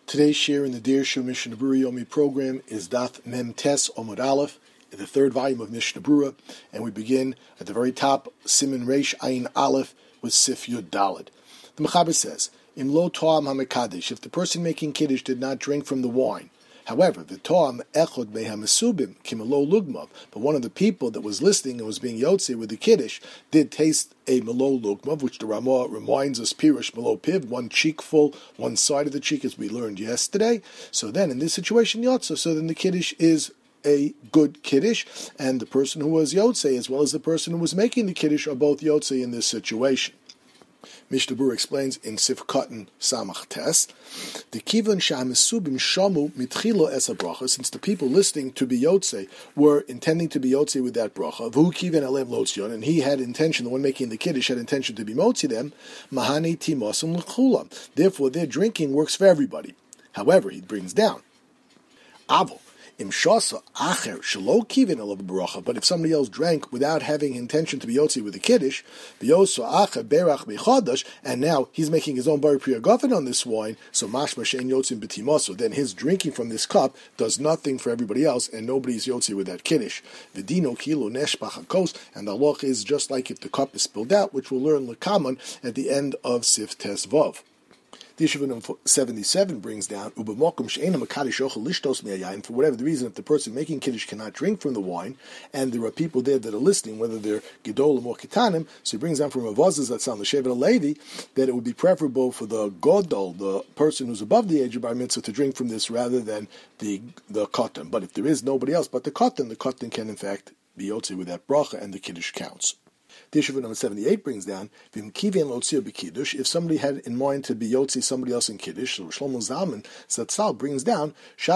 Today's share in the Deir Shu Mishnah Berurah Yomi program is Daf Mem Tes Omud Aleph, in the third volume of Mishnah Berurah, and we begin at the very top, Siman Reish Ayin Aleph, with Sif Yud Daled. The Mechaber says, Im lo to'am ha-mekadesh, if the person making Kiddush did not drink from the wine. However, the to'am echod beha-mesubim kimelo lugmav, but one of the people that was listening and was being yotze with the Kiddush did taste a melo lugmav, which the Ramah reminds us, pirush melo piv, one cheek full, one side of the cheek, as we learned yesterday. So then, in this situation, yotze, so then the Kiddush is a good Kiddush, and the person who was yotze, as well as the person who was making the Kiddush, are both yotze in this situation. Mishnah Berurah explains in Sif Katan Samach Tes, the Kivan Sha'amesubim Shamu Mitchilo Esa Bracha, since the people listening to be Yotze were intending to be Yotze with that bracha, V'hu Kivan Alem Lotzion, and he had intention, the one making the Kiddush had intention to be Motzi them, Mahane Timosum L'chulam. Therefore, their drinking works for everybody. However, he brings down Avo. But if somebody else drank without having intention to be yotzi with the Kiddush, and now he's making his own bari priya gofen on this wine, so mashma shein yotzim b'timoso, then his drinking from this cup does nothing for everybody else, and nobody's yotzi with that Kiddush. V'dino kilo neshpach hakos, and the halach is just like if the cup is spilled out, which we'll learn l'kaman at the end of Sif Tes Vav. The Yeshuvah 77 brings down, for whatever the reason, if the person making Kiddush cannot drink from the wine, and there are people there that are listening, whether they're Gedolim or Ketanim, so he brings down from Avazaz that's on the Shevet Levi, that it would be preferable for the Godol, the person who's above the age of Bar Mitzvah, to drink from this rather than the Katan. But if there is nobody else but the Katan can in fact be Yotze with that bracha, and the Kiddush counts. The Yeshuvah number 78 brings down, if somebody had in mind to be Yotzi somebody else in Kiddush, so Shlomo Zalman Zatzal brings down,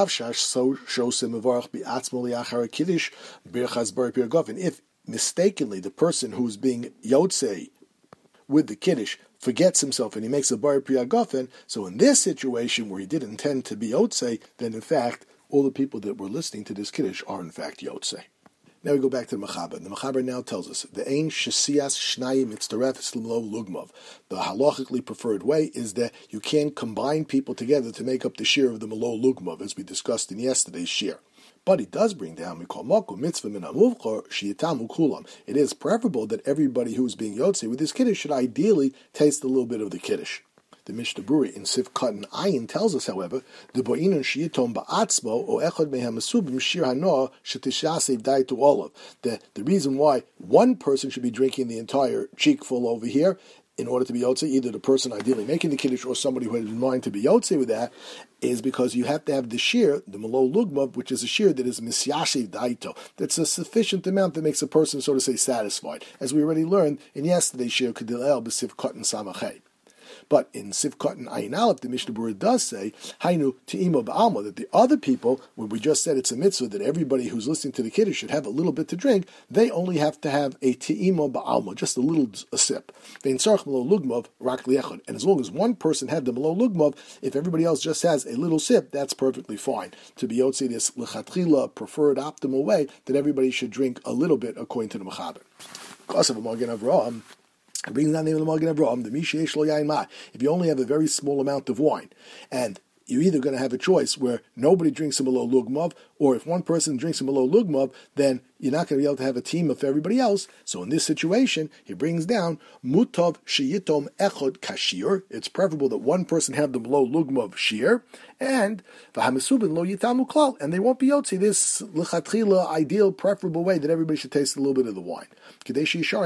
if mistakenly the person who's being Yotze with the Kiddush forgets himself and he makes a bar priya gofen, so in this situation where he didn't intend to be Yotze, then in fact all the people that were listening to this Kiddush are in fact Yotze. Now we go back to the Mechaber. The Mechaber now tells us the ein shesias shnayim mitzaref l'lo lugmav. The halachically preferred way is that you can't combine people together to make up the shir of the melo lugmav, as we discussed in yesterday's shir. But he does bring down, we call makom mitzvah min amuvchor sheyitamu kulam. It is preferable that everybody who is being yotze with this Kiddush should ideally taste a little bit of the Kiddush. The Mishnah Berurah in Sif Katan Ayin tells us, however, the bo'inon shiyitom ba'atzmo o echad mehamasubim shir hanoah shetishasev dai to olav. The reason why one person should be drinking the entire cheekful over here in order to be yotze, either the person ideally making the Kiddush or somebody who had in mind to be yotze with that, is because you have to have the shir, the melo lugmav, which is a shir that is misyashiv daito. That's a sufficient amount that makes a person, so to say, satisfied. As we already learned in yesterday's shir, Kedil El b'Sif Katan Samachay. But in Sif Katan Ayin Aleph, the Mishnah Berurah does say, Hainu Te'imo Ba'alma, that the other people, when we just said it's a mitzvah that everybody who's listening to the Kiddush should have a little bit to drink, they only have to have a Te'imo Ba'alma, just a sip. And as long as one person had the Melo Lugmav, if everybody else just has a little sip, that's perfectly fine. To be Yotze this L'chatchila preferred optimal way, that everybody should drink a little bit according to the Mechaber. It brings down the name of the Magen Avraham, the Misheyesh Lo Yain Ma. If you only have a very small amount of wine, and you're either going to have a choice where nobody drinks a Melo Lugmav, or if one person drinks a Melo Lugmav, then you're not going to be able to have a team of everybody else. So in this situation, he brings down Mutav Sheyitom Echod Kashir. It's preferable that one person have the Melo Lugmav Shir, and V'Hamesubin Lo Yitamu Klal, and they won't be Yotzi, this L'chatchila ideal, preferable way that everybody should taste a little bit of the wine. And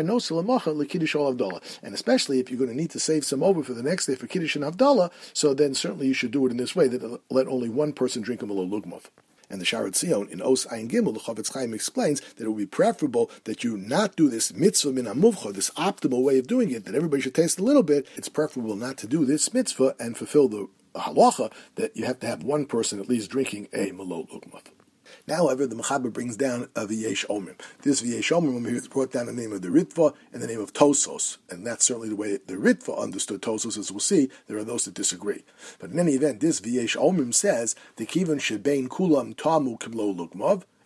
especially if you're going to need to save some over for the next day for Kiddush and Havdalah, so then certainly you should do it in this way, that let only one person drink a Melo Lugmav. And the Sharat Zion in Os Ayin Gimel, the Chavetz Chaim explains that it would be preferable that you not do this mitzvah min amuvcha, this optimal way of doing it, that everybody should taste a little bit. It's preferable not to do this mitzvah and fulfill the halacha that you have to have one person at least drinking a Melo Lugmav. Now, however, the Mechaber brings down a V'yesh Omrim. This V'yesh Omrim here is brought down the name of the Ritva and the name of Tosos, and that's certainly the way the Ritva understood Tosos. As we'll see, there are those that disagree. But in any event, this V'yesh Omrim says the Kivan Shebein Kulam Tamu Kimlo Lugmav.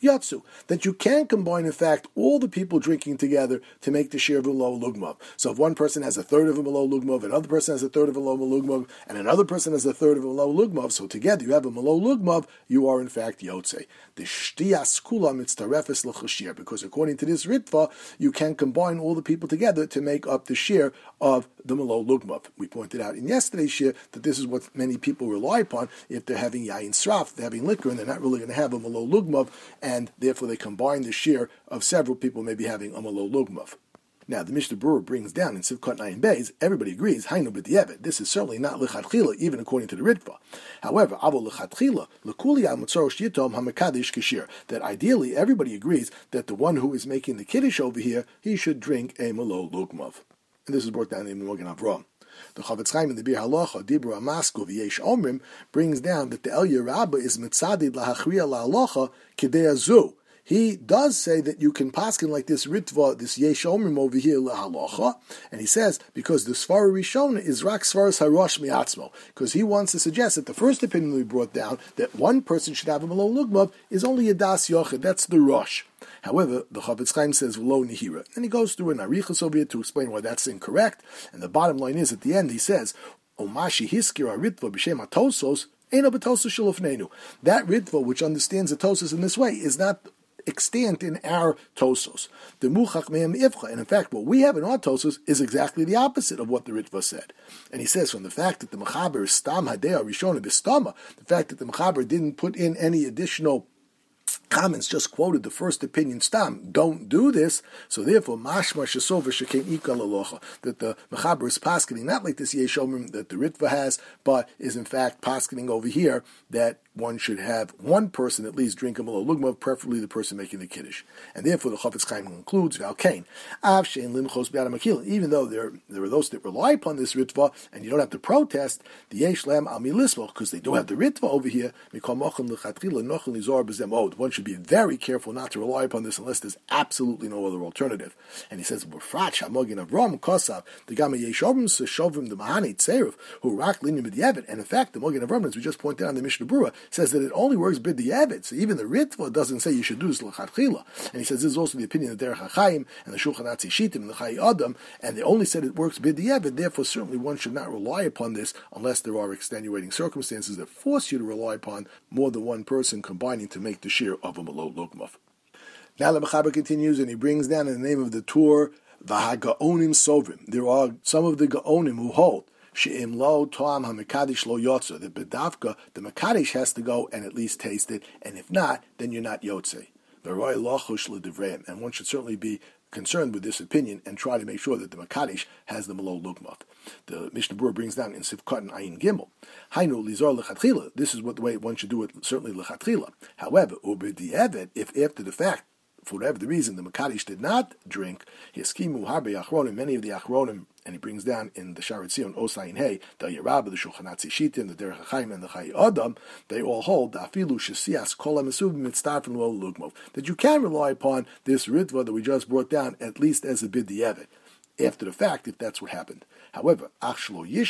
Yatsu, that you can combine, in fact, all the people drinking together to make the share of a Malo Lugmav. So if one person has a third of a Malo Lugmav, another person has a third of a Malo Lugmav, and another person has a third of a Malo Lugmav, so together you have a Malo Lugmav, you are in fact Yotze. The Shtiyas Kula Mitztarefes L'Chashir, because according to this Ritva, you can combine all the people together to make up the share of the Malo Lugmav. We pointed out in yesterday's share that this is what many people rely upon if they're having Yain Sraf, they're having liquor, and they're not really going to have a Malo Lugmav, and therefore they combine the share of several people maybe having a Malo Lugmav. Now, the Mishnah Berurah brings down in Sivkot 9 Beis, everybody agrees, Hainu b'di'evet. This is certainly not lechatchila, even according to the Ritva. However, Avo lechatchila, lekuli ha'mutzor shitom ha'mekadesh kashir, that ideally everybody agrees that the one who is making the kiddush over here, he should drink a Malo Lugmav. And this is brought down in the Magen Avraham. The Chavetz Chaim in the Bir Halacha, Dibra Amasko v'yesh Omrim, brings down that the El Yerabba is mitzadid lahachriya la'halacha k'dei azu. He does say that you can paskin like this Ritva, this Yesh Omrim over here la'halacha, and he says because the Svara Rishona is rak Svaras harosh mi'atzmo, because he wants to suggest that the first opinion we brought down that one person should have a Malo Lugmav is only a Das Yochid, that's the Rosh. However, the Chavetz Chaim says V'lo Nihira, and he goes through an Arichas over here to explain why that's incorrect. And the bottom line is at the end he says Omashi Hiskir Ritva b'Shem Atosos Eino b'Tosos Shalofneinu. That Ritva which understands the Tosos in this way is not extant in our Tosos. The Muchach Me'em Ivcha, and in fact what we have in our Tosos is exactly the opposite of what the Ritva said. And he says from the fact that the Mechaber is Stam Hadea Rishona B'Stama, the fact that the Mechaber didn't put in any additional comments, just quoted the first opinion stam, don't do this, so therefore mashma shesova shekem ikal alocha, that the mechaber is paskening not like this Yesh Omrim that the Ritva has, but is in fact paskening over here that one should have one person at least drink a Malo Lugmav, preferably the person making the Kiddush. And therefore the Chavetz Chaim concludes, Valkain, Av shein limchos b'adam akil, even though there are those that rely upon this Ritva, and you don't have to protest, the Yesh Lam al milismo, because they do have the Ritva over here, mikol mochem l'chatchila nochen lizor b'zem od. One should be very careful not to rely upon this unless there's absolutely no other alternative. And he says, B'frat shamogin avram kosav, the gama Yesh Omrim seshovim the mahani tzerev, who rak linim b'di'evet. And in fact, the Mogin Avram, as we just pointed out in the Mishnah Berurah, says that it only works b'di'evet. So even the Ritva doesn't say you should do this l'chatchila. And he says this is also the opinion of Derech HaChaim and the Shulchan Aruch Shittim and the Chai Adam, and they only said it works b'di'evet. Therefore, certainly one should not rely upon this unless there are extenuating circumstances that force you to rely upon more than one person combining to make the shir of a Malo Lugmav. Now the Mechaber continues and he brings down in the name of the Tur, V'ha-Gaonim Sovrim. There are some of the Gaonim who hold She'im lo to'am ha-mekadesh lo yotze, that bedavka, the mekadesh has to go and at least taste it, and if not, then you're not yotze. V'roi lochush l'divreim, and one should certainly be concerned with this opinion and try to make sure that the mekadesh has the Malo Lugmav. The Mishnah Berurah brings down in Sivkot and Ayin Gimel, Hainu lizor lechatchila. This is what the way one should do it, certainly lechatchila. However, ubedi'evet, if after the fact, for whatever the reason, the Makadish did not drink, Yeskimu Harbe Achronim, many of the Achronim, and he brings down in the Sharet Zion, Osayin Hey, the Yerabba, the Shulchan Aruch Shittim, the Derech HaChaim, and the Chai Adam, they all hold, Afilu Shesias Kol HaMesubim Mitztarfen Lo Lugmav, that you can rely upon this Ritva that we just brought down, at least as a B'di'evet, after the fact, if that's what happened. However, but all the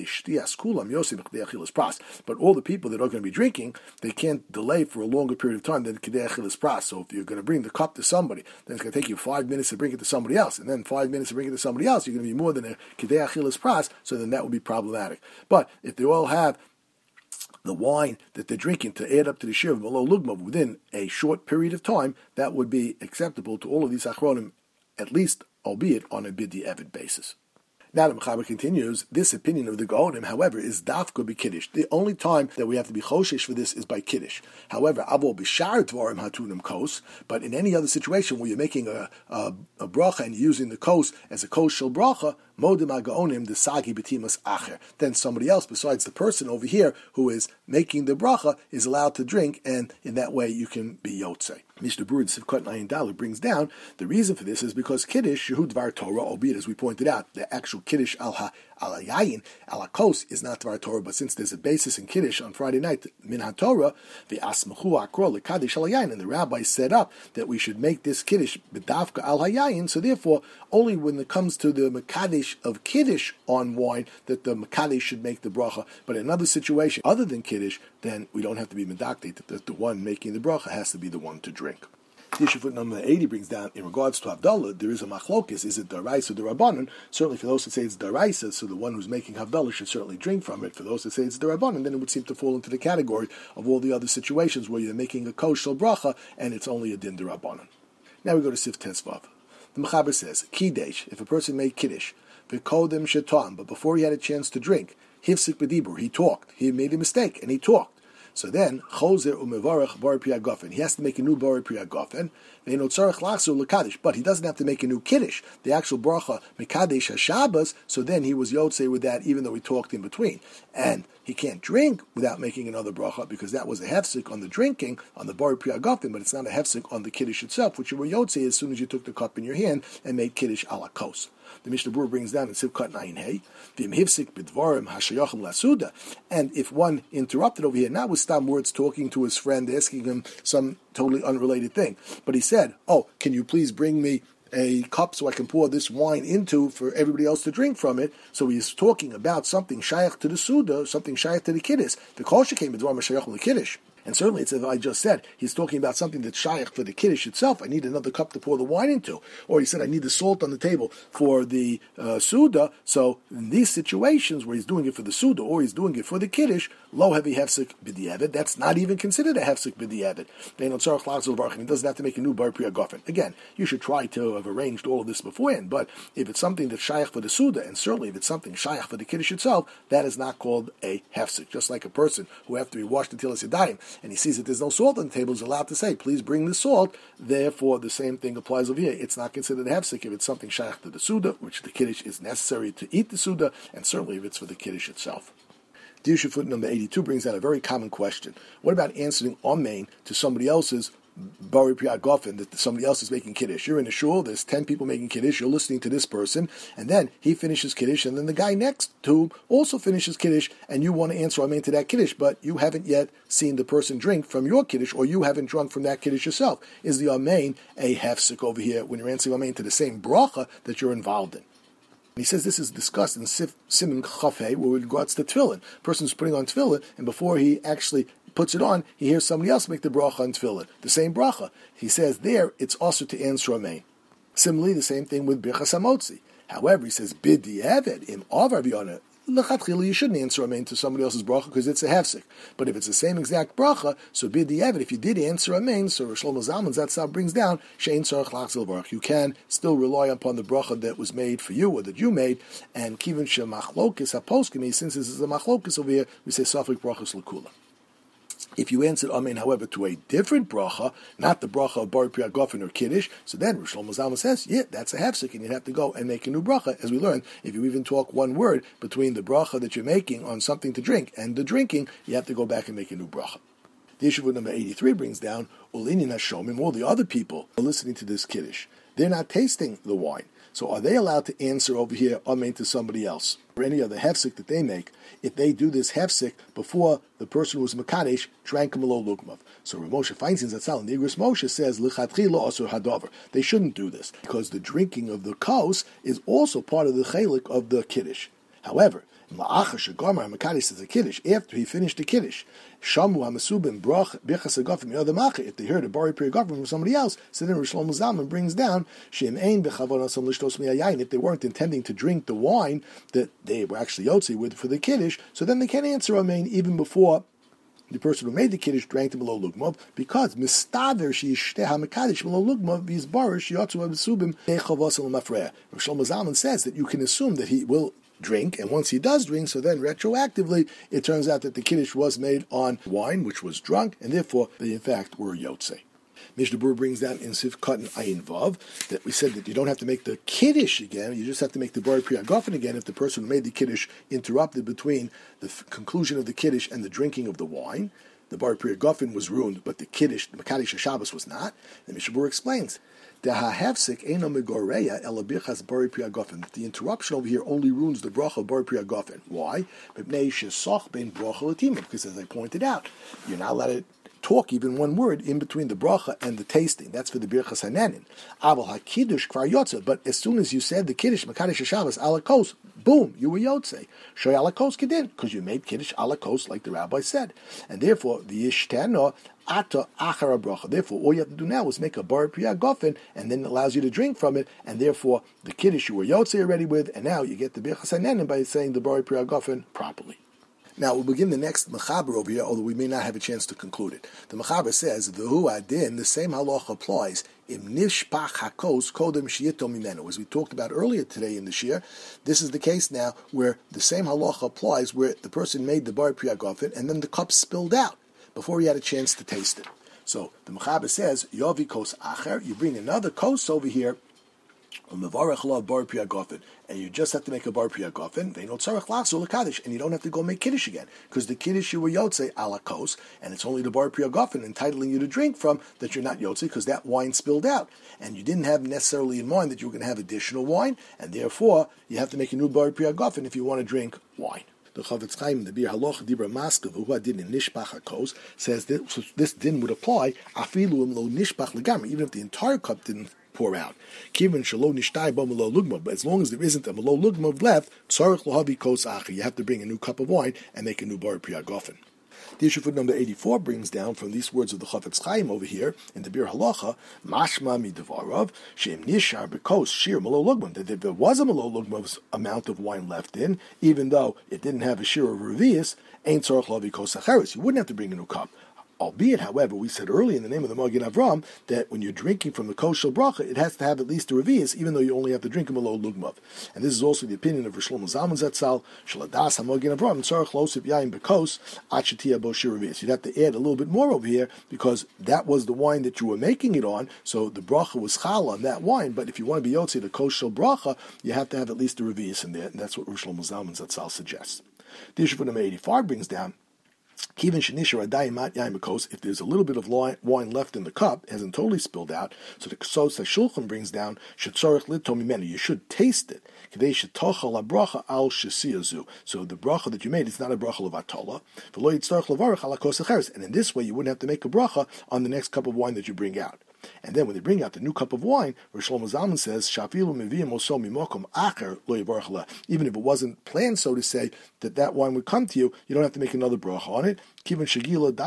people that are going to be drinking, they can't delay for a longer period of time than Kedei Achilas Pras. So if you're going to bring the cup to somebody, then it's going to take you 5 minutes to bring it to somebody else, and then 5 minutes to bring it to somebody else. You're going to be more than a Kedei Achilas Pras, so then that would be problematic. But if they all have the wine that they're drinking to add up to the shir of Malo Lugmav within a short period of time, that would be acceptable to all of these Achronim, at least, albeit on a B'di'evet basis. Now the Mechaber continues, this opinion of the Gaonim, however, is dafka b'kiddush. The only time that we have to be choshesh for this is by kiddush. However, avo b'shar dvarim hatunim kos, but in any other situation where you're making a bracha and you're using the kos as a kos shel bracha, modim ha-gaonim desagi b'timas acher. Then somebody else besides the person over here who is making the bracha is allowed to drink, and in that way you can be yotzei. Mishnah Berurah Sivkot Ayin Daled brings down the reason for this is because Kiddush Shehu Dvar Torah, albeit as we pointed out, the actual Kiddush al ala yayin, ala kos is not Dvar Torah, but since there's a basis in Kiddush on Friday night, min HaTorah, the asmachu akro lekadish al hayayin, and the rabbi set up that we should make this Kiddush b'davka al hayayin, so therefore, only when it comes to the Mekadesh of Kiddush on wine, that the Mekadesh should make the bracha, but in another situation, other than Kiddush, then we don't have to be medakdate, that the one making the bracha has to be the one to drink. Issue footnote 80 brings down, in regards to Havdalah, there is a machlokis, is it daraisa or darabanan? Certainly for those who say it's daraisa, so the one who's making Havdalah should certainly drink from it. For those who say it's darabanan, then it would seem to fall into the category of all the other situations where you're making a kosher bracha and it's only a din darabanan. Now we go to Sif Tesvav. The Mechaber says, Kidesh, if a person made Kiddush, v'kodem shetam, but before he had a chance to drink, hifsik b'dibur, he talked, he made a mistake, and he talked. So then, chozer umevarach bar priyagofen. He has to make a new bar priyagofen. But he doesn't have to make a new kiddush, the actual bracha mekadesh hashabbos. So then he was yotzei with that, even though he talked in between. And he can't drink without making another bracha because that was a hefsek on the drinking on the bar priyagofen, but it's not a hefsek on the kiddush itself, which you were yotzei as soon as you took the cup in your hand and made kiddush ala kos. The Mishnah Berurah brings down in Sivkat Nayin Hey, V'im hivsik b'dvarim hashayachim lasuda, and if one interrupted over here, not with stam words talking to his friend, asking him some totally unrelated thing, but he said, "Oh, can you please bring me a cup so I can pour this wine into for everybody else to drink from it?" So he's talking about something shayach to the suda, something shayach to the kiddush. The kol came b'dvarim hashayachim l'kiddush. And certainly, it's as I just said, he's talking about something that's shayach for the kiddush itself. I need another cup to pour the wine into. Or he said, I need the salt on the table for the suda. So in these situations where he's doing it for the suda or he's doing it for the kiddush, lo heavy hefsek b'di'evet, that's not even considered a hefsek b'di'evet. He doesn't have to make a new bar priyagofen. Again, you should try to have arranged all of this beforehand, but if it's something that's shayach for the suda, and certainly if it's something shayach for the kiddush itself, that is not called a hefsek. Just like a person who, after he washed the tilas yadayim, and he sees that there's no salt on the table, is allowed to say, please bring the salt. Therefore, the same thing applies over here. It's not considered a hefsek if it's something shayach to the suda, which the kiddush is necessary to eat the suda, and certainly if it's for the kiddush itself. Dirshu footnote number 82 brings out a very common question. What about answering amen to somebody else's bari priyat gofen, that somebody else is making kiddush? You're in a shul, there's 10 people making kiddush, you're listening to this person, and then he finishes kiddush, and then the guy next to him also finishes kiddush, and you want to answer amen to that kiddush, but you haven't yet seen the person drink from your kiddush, or you haven't drunk from that kiddush yourself. Is the amen a hefsek over here when you're answering amen to the same bracha that you're involved in? And he says this is discussed in Siman Chafei, where it regards to tefillin. A person's putting on tefillin, and before he actually puts it on, he hears somebody else make the bracha on tefillin. The same bracha. He says there, it's also to answer amen. Similarly, the same thing with birchas hamotzi. However, he says, bidi eved, im avar v'yona, l'chatchila, you shouldn't answer amen to somebody else's bracha because it's a hefsek. But if it's the same exact bracha, so bidi eved, if you did answer amen, so Shlomo Zalman Zatzal brings down, she'ein tzarich lachzil baruch. You can still rely upon the bracha that was made for you or that you made, and kivin shemachlokis haposkimi, since this is a machlokis over here, we say safik brachas l'kula. If you answered amen, however, to a different bracha, not the bracha of bar priyat gofen or kiddush, so then Rosh Shlomo Zalman says, yeah, that's a hefsek, and you'd have to go and make a new bracha. As we learned, if you even talk one word between the bracha that you're making on something to drink and the drinking, you have to go back and make a new bracha. The issue with number 83 brings down, Ulinin Hashomim, all the other people are listening to this kiddush. They're not tasting the wine. So are they allowed to answer over here amen to somebody else? Or any other hefsek that they make, if they do this hefsek before the person who was Makadesh drank Malo Lugmav. So Rav Moshe Feinstein Zatzal and the Igros Moshe says, L'chatchila asur hadavar. They shouldn't do this, because the drinking of the kos is also part of the chelik of the kiddush. However, after he finished the kiddush, if they heard a bari priyagafim from somebody else, so then Rosh Shlomo Zalman brings down, if they weren't intending to drink the wine that they were actually yotzi with for the kiddush, so then they can't answer amen even before the person who made the kiddush drank the Malo Lugmav, because mistaver sheishteh hamekadesh Malo Lugmav v'yizbarer sheyotzu v'subim echavos l'mafreya. Rosh Shlomo Zalman says that you can assume that he will drink, and once he does drink, so then retroactively it turns out that the kiddush was made on wine which was drunk, and therefore they in fact were yotzei. Mishnah Berurah brings down in Sivkat and Ayin Vav that we said that you don't have to make the kiddush again, you just have to make the bar priyat again if the person who made the kiddush interrupted between the conclusion of the kiddush and the drinking of the wine. the Bar Priya Gofen was ruined, but the Kiddush, the Mekadesh Shabbos was not. The Mishnah Berurah explains. The interruption over here only ruins the bracha of Bar Priya Gofen. Why? Because as I pointed out, you're not allowed to talk even one word in between the bracha and the tasting. That's for the birchas hananin. Aval hakiddush kvar yotze. But as soon as you said the kiddush makadesh Shabbos alakos, boom, you were yotze. Shoy alakos kedin, because you made kiddush alakos like the rabbi said, and therefore the yishtano ata achara bracha. Therefore, all you have to do now is make a bar priya gofen, and then it allows you to drink from it, and therefore the kiddush you were yotze already with, and now you get the birchas hananin by saying the bar priya gofen properly. Now, we'll begin the next mechaber over here, although we may not have a chance to conclude it. The mechaber says, V'hu adin, the same halacha applies, im nishpach hakos kodem shiyito mimenu. As we talked about earlier today in the shir, this is the case now where the same halacha applies, where the person made the bar priya gofen, and then the cup spilled out before he had a chance to taste it. So, the mechaber says, Yovi kos acher, you bring another kos over here, and you just have to make a bar priya gofen, and you don't have to go make kiddush again, because the kiddush you were yotze ala kos, and it's only the bar priya gofen entitling you to drink from that you're not yotze, because that wine spilled out, and you didn't have necessarily in mind that you were going to have additional wine, and therefore you have to make a new bar priya gofen if you want to drink wine. The Chavetz Chaim, the Bir Haloch Dibra Maskav, who did in Nishpach HaKos, says that this din would apply afilu lo nishpach legamri, even if the entire cup didn't pour out. Kivin shelo nishtai bo melo lugma, but as long as there isn't a melo lugma left, tzarich lohavi kos achi, you have to bring a new cup of wine and make a new bar priya gofen. The issue for number 84 brings down from these words of the Chavetz Chaim over here in the Bir Halacha, mashma midavarav sheim nishar bekos shir melo lugma, that if there was a melo lugma amount of wine left in, even though it didn't have a shir of revius, ain't tzarich lohavi kos acheres, you wouldn't have to bring a new cup. Albeit, however, we said earlier in the name of the Magen Avram that when you're drinking from the kosher bracha, it has to have at least a revius, even though you only have to drink a malo lugmav. And this is also the opinion of Rosh Shlomo Zalman Zatzal, Shaladas HaMagen Avram, Tzarech Losip Yain Bekos, Achatia Boshir revius. You'd have to add a little bit more over here, because that was the wine that you were making it on, so the bracha was chal on that wine, but if you want to be yotze the kosher bracha, you have to have at least a revius in there, and that's what Rosh Shlomo Zalman Zatzal suggests. The issue for number 85 brings down, if there's a little bit of wine left in the cup, it hasn't totally spilled out, so the Ksos HaShulchan brings down, you should taste it. So the bracha that you made is not a bracha of atola, and in this way you wouldn't have to make a bracha on the next cup of wine that you bring out. And then when they bring out the new cup of wine, Rosh Shlomo Zalman says, even if it wasn't planned, so to say, that wine would come to you, you don't have to make another bracha on it, because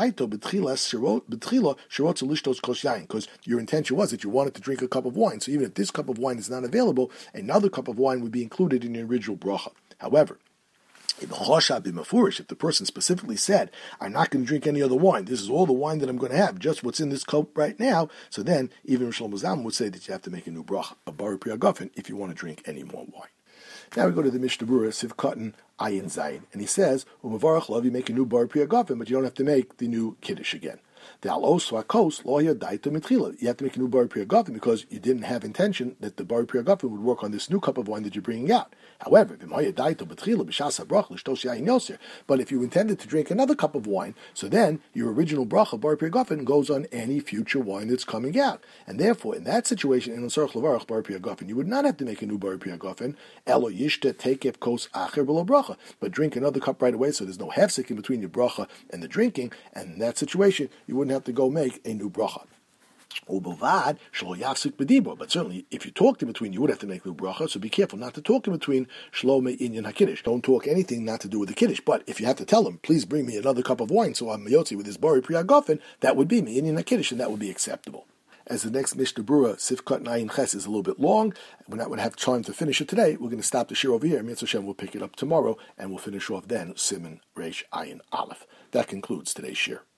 your intention was that you wanted to drink a cup of wine. So even if this cup of wine is not available, another cup of wine would be included in your original bracha. However, if the person specifically said, I'm not going to drink any other wine, this is all the wine that I'm going to have, just what's in this cup right now, so then even Rosh Shlomo Zalman would say that you have to make a new bracha, a bar priya gofen, if you want to drink any more wine. Now we go to the Mishnah Berurah, Sivkatan Ayin Zayin, and he says, Umavarach love, you make a new bar priya gofen, but you don't have to make the new kiddush again. You have to make a new bar priya gofen because you didn't have intention that the bar priya gofen would work on this new cup of wine that you're bringing out. However, but if you intended to drink another cup of wine, so then your original bracha bar priya gofen goes on any future wine that's coming out, and therefore in that situation in tzarich levarach bar priya gofen, you would not have to make a new bar priya gofen. Elo yishte tekef kos acher below bracha, but drink another cup right away, so there's no hefsek in between your bracha and the drinking, and in that situation you wouldn't have to go make a new bracha. But certainly, if you talked in between, you would have to make new bracha. So be careful not to talk in between shlomei inyan hakiddush. Don't talk anything not to do with the kiddush. But if you have to tell them, please bring me another cup of wine, so I'm yotzi with this bari priya gofen, that would be me inyan hakiddush, and that would be acceptable. As the next Mishnah Berurah, Sifkat Nayin Ches, is a little bit long, we're not going to have time to finish it today. We're going to stop the shir over here. Mitzvah Hashem will pick it up tomorrow, and we'll finish off then Siman Reish Ayin Aleph. That concludes today's shir.